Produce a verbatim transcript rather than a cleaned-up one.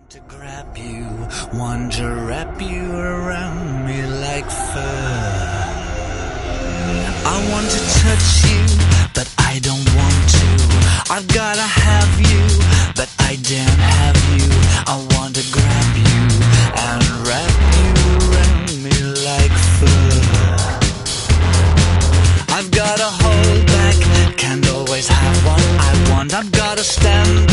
want to grab you, want to wrap you around me like fur. I want to touch you, but I don't want to. I've gotta have you, but I don't have you. I want to grab you and wrap you around me like fur. I've gotta hold back, can't always have what I want. I've gotta stand